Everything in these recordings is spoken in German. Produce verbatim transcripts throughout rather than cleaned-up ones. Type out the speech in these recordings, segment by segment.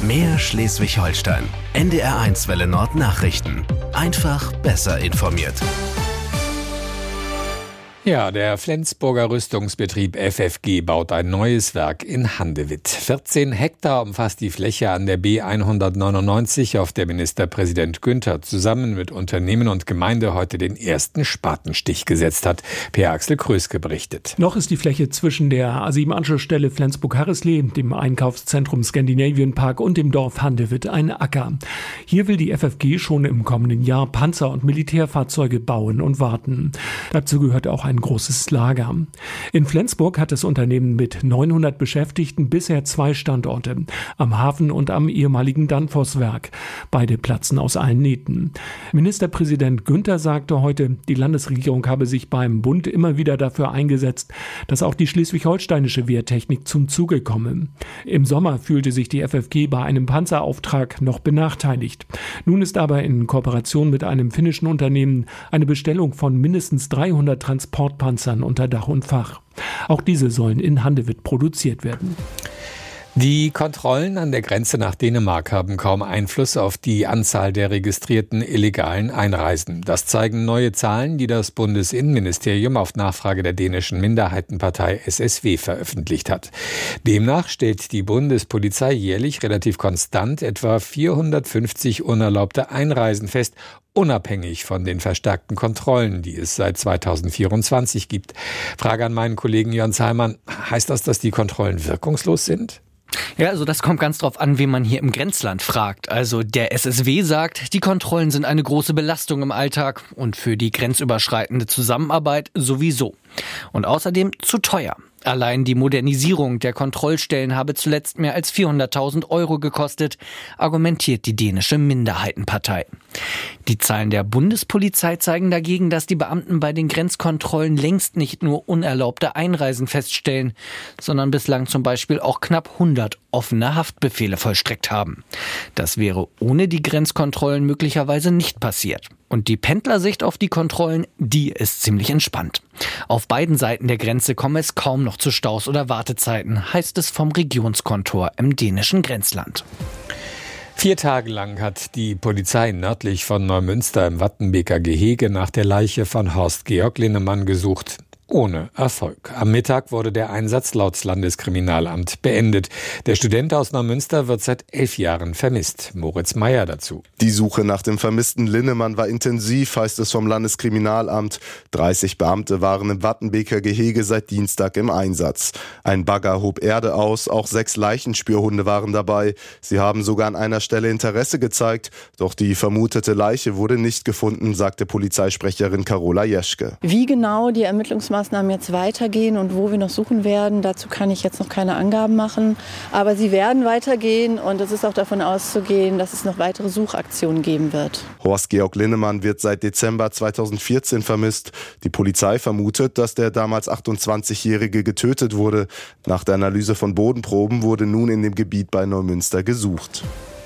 Mehr Schleswig-Holstein. N D R eins Welle Nord Nachrichten. Einfach besser informiert. Ja, der Flensburger Rüstungsbetrieb F F G baut ein neues Werk in Handewitt. vierzehn Hektar umfasst die Fläche an der B hundertneunundneunzig, auf der Ministerpräsident Günther zusammen mit Unternehmen und Gemeinde heute den ersten Spatenstich gesetzt hat. Per Axel Kröske berichtet. Noch ist die Fläche zwischen der A sieben Anschlussstelle Flensburg-Harrisley, dem Einkaufszentrum Scandinavian Park und dem Dorf Handewitt ein Acker. Hier will die F F G schon im kommenden Jahr Panzer- und Militärfahrzeuge bauen und warten. Dazu gehört auch ein Ein großes Lager. In Flensburg hat das Unternehmen mit neunhundert Beschäftigten bisher zwei Standorte, am Hafen und am ehemaligen Danfoss-Werk. Beide platzen aus allen Nähten. Ministerpräsident Günther sagte heute, die Landesregierung habe sich beim Bund immer wieder dafür eingesetzt, dass auch die schleswig-holsteinische Wehrtechnik zum Zuge komme. Im Sommer fühlte sich die F F G bei einem Panzerauftrag noch benachteiligt. Nun ist aber in Kooperation mit einem finnischen Unternehmen eine Bestellung von mindestens dreihundert Transportpanzern unter Dach und Fach. Auch diese sollen in Handewitt produziert werden. Die Kontrollen an der Grenze nach Dänemark haben kaum Einfluss auf die Anzahl der registrierten illegalen Einreisen. Das zeigen neue Zahlen, die das Bundesinnenministerium auf Nachfrage der dänischen Minderheitenpartei S S W veröffentlicht hat. Demnach stellt die Bundespolizei jährlich relativ konstant etwa vierhundertfünfzig unerlaubte Einreisen fest, unabhängig von den verstärkten Kontrollen, die es seit zweitausendvierundzwanzig gibt. Frage an meinen Kollegen Jörn Zalmann. Heißt das, dass die Kontrollen wirkungslos sind? Ja, also das kommt ganz drauf an, wen man hier im Grenzland fragt. Also der S S W sagt, die Kontrollen sind eine große Belastung im Alltag und für die grenzüberschreitende Zusammenarbeit sowieso. Und außerdem zu teuer. Allein die Modernisierung der Kontrollstellen habe zuletzt mehr als vierhunderttausend Euro gekostet, argumentiert die dänische Minderheitenpartei. Die Zahlen der Bundespolizei zeigen dagegen, dass die Beamten bei den Grenzkontrollen längst nicht nur unerlaubte Einreisen feststellen, sondern bislang zum Beispiel auch knapp hundert offene Haftbefehle vollstreckt haben. Das wäre ohne die Grenzkontrollen möglicherweise nicht passiert. Und die Pendlersicht auf die Kontrollen, die ist ziemlich entspannt. Auf beiden Seiten der Grenze komme es kaum noch zu Staus oder Wartezeiten, heißt es vom Regionskontor im dänischen Grenzland. Vier Tage lang hat die Polizei nördlich von Neumünster im Wattenbeker Gehege nach der Leiche von Horst Georg Linnemann gesucht. Ohne Erfolg. Am Mittag wurde der Einsatz laut Landeskriminalamt beendet. Der Student aus Neumünster wird seit elf Jahren vermisst. Moritz Meyer dazu. Die Suche nach dem vermissten Linnemann war intensiv, heißt es vom Landeskriminalamt. dreißig Beamte waren im Wattenbeker Gehege seit Dienstag im Einsatz. Ein Bagger hob Erde aus, auch sechs Leichenspürhunde waren dabei. Sie haben sogar an einer Stelle Interesse gezeigt. Doch die vermutete Leiche wurde nicht gefunden, sagte Polizeisprecherin Carola Jeschke. Wie genau die Ermittlungsmaßnahmen jetzt weitergehen und wo wir noch suchen werden, dazu kann ich jetzt noch keine Angaben machen. Aber sie werden weitergehen und es ist auch davon auszugehen, dass es noch weitere Suchaktionen geben wird. Horst Georg Linnemann wird seit Dezember zweitausendvierzehn vermisst. Die Polizei vermutet, dass der damals achtundzwanzigjährige getötet wurde. Nach der Analyse von Bodenproben wurde nun in dem Gebiet bei Neumünster gesucht.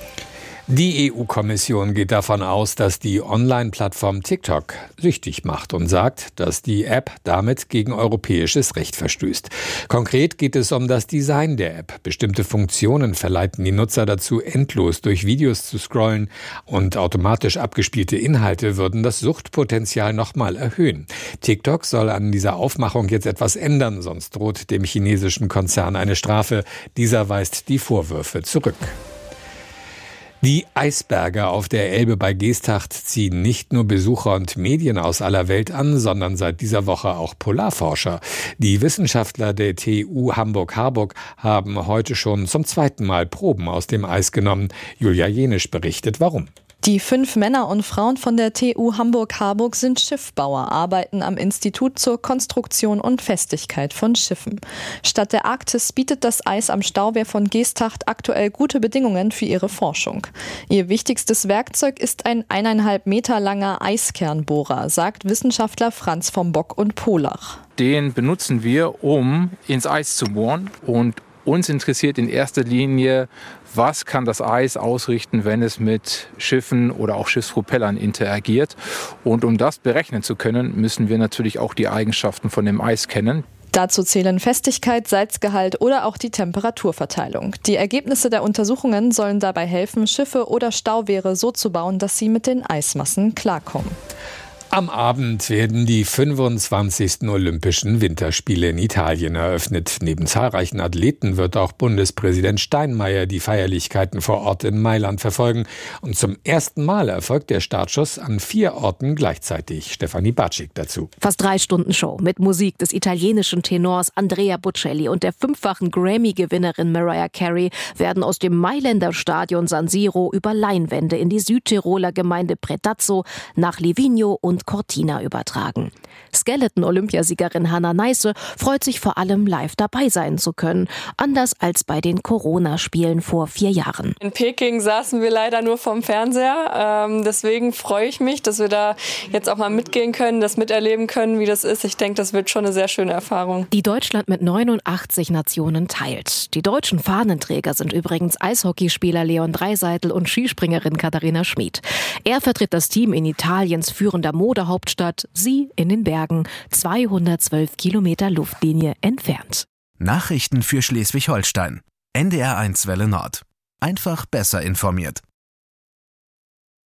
Die E U-Kommission geht davon aus, dass die Online-Plattform TikTok süchtig macht und sagt, dass die App damit gegen europäisches Recht verstößt. Konkret geht es um das Design der App. Bestimmte Funktionen verleiten die Nutzer dazu, endlos durch Videos zu scrollen, und automatisch abgespielte Inhalte würden das Suchtpotenzial nochmal erhöhen. TikTok soll an dieser Aufmachung jetzt etwas ändern, sonst droht dem chinesischen Konzern eine Strafe. Dieser weist die Vorwürfe zurück. Die Eisberge auf der Elbe bei Geesthacht ziehen nicht nur Besucher und Medien aus aller Welt an, sondern seit dieser Woche auch Polarforscher. Die Wissenschaftler der T U Hamburg-Harburg haben heute schon zum zweiten Mal Proben aus dem Eis genommen. Julia Jenisch berichtet, warum. Die fünf Männer und Frauen von der T U Hamburg-Harburg sind Schiffbauer, arbeiten am Institut zur Konstruktion und Festigkeit von Schiffen. Statt der Arktis bietet das Eis am Stauwehr von Geesthacht aktuell gute Bedingungen für ihre Forschung. Ihr wichtigstes Werkzeug ist ein eineinhalb Meter langer Eiskernbohrer, sagt Wissenschaftler Franz vom Bock und Polach. Den benutzen wir, um ins Eis zu bohren, und uns interessiert in erster Linie, was kann das Eis ausrichten, wenn es mit Schiffen oder auch Schiffspropellern interagiert. Und um das berechnen zu können, müssen wir natürlich auch die Eigenschaften von dem Eis kennen. Dazu zählen Festigkeit, Salzgehalt oder auch die Temperaturverteilung. Die Ergebnisse der Untersuchungen sollen dabei helfen, Schiffe oder Stauwehre so zu bauen, dass sie mit den Eismassen klarkommen. Am Abend werden die fünfundzwanzigsten Olympischen Winterspiele in Italien eröffnet. Neben zahlreichen Athleten wird auch Bundespräsident Steinmeier die Feierlichkeiten vor Ort in Mailand verfolgen. Und zum ersten Mal erfolgt der Startschuss an vier Orten gleichzeitig. Stefanie Batschik dazu. Fast drei Stunden Show mit Musik des italienischen Tenors Andrea Bocelli und der fünffachen Grammy-Gewinnerin Mariah Carey werden aus dem Mailänder Stadion San Siro über Leinwände in die Südtiroler Gemeinde Predazzo nach Livigno und Cortina übertragen. Skeleton-Olympiasiegerin Hannah Neisse freut sich vor allem, live dabei sein zu können, anders als bei den Corona-Spielen vor vier Jahren. In Peking saßen wir leider nur vorm Fernseher, ähm, deswegen freue ich mich, dass wir da jetzt auch mal mitgehen können, das miterleben können, wie das ist. Ich denke, das wird schon eine sehr schöne Erfahrung. Die Deutschland mit neunundachtzig Nationen teilt. Die deutschen Fahnenträger sind übrigens Eishockeyspieler Leon Dreiseitel und Skispringerin Katharina Schmid. Er vertritt das Team in Italiens führender Modehauptstadt, sie in den Bergen, zweihundertzwölf Kilometer Luftlinie entfernt. Nachrichten für Schleswig-Holstein. N D R eins Welle Nord. Einfach besser informiert.